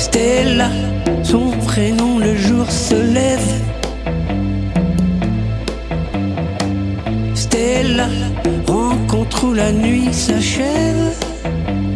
Stella, son prénom, le jour se lève. Stella, rencontre où la nuit s'achève.